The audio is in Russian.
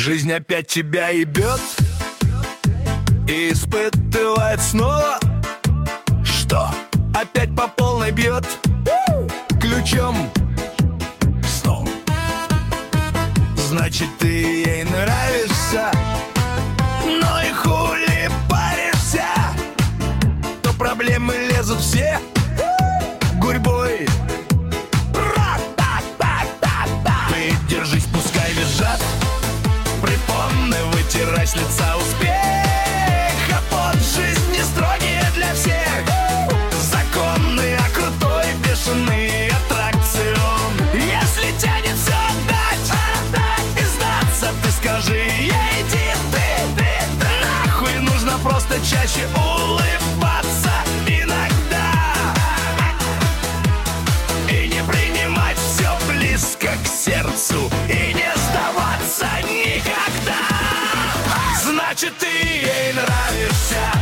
Жизнь опять тебя ебет и испытывает снова. Что? Опять по полной бьет ключом снова. Значит, ты ей нравишься, но и хули паришься. То проблемы лезут все гурьбой. Ты держись, пускай визжат препоны, вытирай с лица успех. А под жизнь не строгие для всех законы, а крутой бешеный аттракцион. Если тянет все отдать и сдаться, ты скажи ей: иди ты нахуй. Нужно просто чаще улыбаться иногда и не принимать все близко к сердцу, и не сдаваться никогда. Значит, ты ей нравишься,